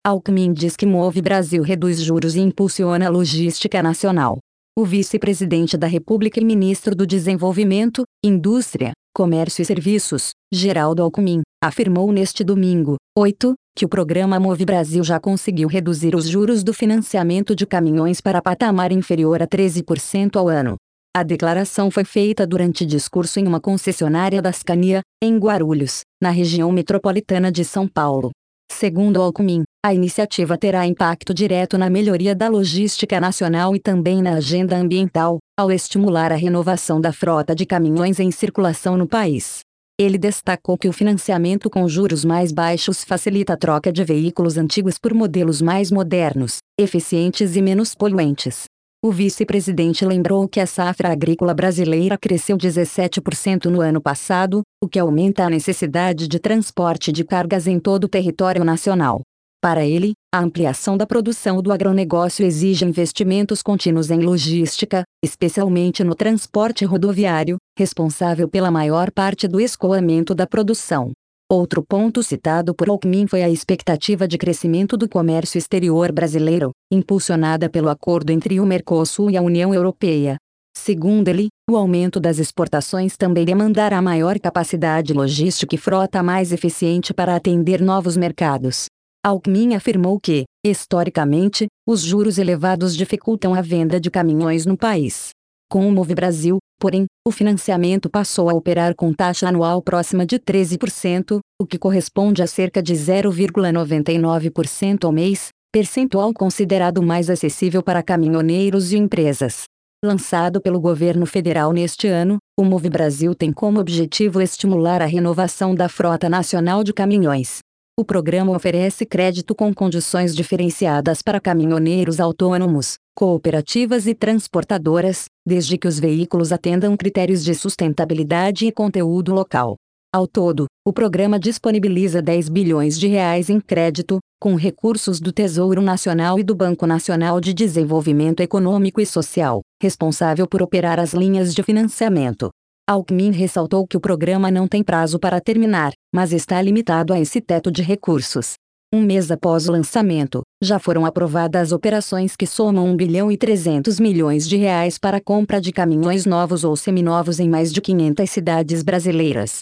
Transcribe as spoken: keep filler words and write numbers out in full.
Alckmin diz que Move Brasil reduz juros e impulsiona a logística nacional. O vice-presidente da República e ministro do Desenvolvimento, Indústria, Comércio e Serviços, Geraldo Alckmin, afirmou neste domingo, oito, que o programa Move Brasil já conseguiu reduzir os juros do financiamento de caminhões para patamar inferior a treze por cento ao ano. A declaração foi feita durante discurso em uma concessionária da Scania, em Guarulhos, na região metropolitana de São Paulo. Segundo Alckmin, a iniciativa terá impacto direto na melhoria da logística nacional e também na agenda ambiental, ao estimular a renovação da frota de caminhões em circulação no país. Ele destacou que o financiamento com juros mais baixos facilita a troca de veículos antigos por modelos mais modernos, eficientes e menos poluentes. O vice-presidente lembrou que a safra agrícola brasileira cresceu dezessete por cento no ano passado, o que aumenta a necessidade de transporte de cargas em todo o território nacional. Para ele, a ampliação da produção do agronegócio exige investimentos contínuos em logística, especialmente no transporte rodoviário, responsável pela maior parte do escoamento da produção. Outro ponto citado por Alckmin foi a expectativa de crescimento do comércio exterior brasileiro, impulsionada pelo acordo entre o Mercosul e a União Europeia. Segundo ele, o aumento das exportações também demandará maior capacidade logística e frota mais eficiente para atender novos mercados. Alckmin afirmou que, historicamente, os juros elevados dificultam a venda de caminhões no país. Com o Move Brasil, porém, o financiamento passou a operar com taxa anual próxima de treze por cento, o que corresponde a cerca de zero vírgula noventa e nove por cento ao mês, percentual considerado mais acessível para caminhoneiros e empresas. Lançado pelo governo federal neste ano, o Move Brasil tem como objetivo estimular a renovação da frota nacional de caminhões. O programa oferece crédito com condições diferenciadas para caminhoneiros autônomos, cooperativas e transportadoras, desde que os veículos atendam critérios de sustentabilidade e conteúdo local. Ao todo, o programa disponibiliza dez bilhões de reais em crédito, com recursos do Tesouro Nacional e do Banco Nacional de Desenvolvimento Econômico e Social, responsável por operar as linhas de financiamento. Alckmin ressaltou que o programa não tem prazo para terminar, mas está limitado a esse teto de recursos. Um mês após o lançamento, já foram aprovadas operações que somam um bilhão e trezentos milhões de reais para a compra de caminhões novos ou seminovos em mais de quinhentas cidades brasileiras.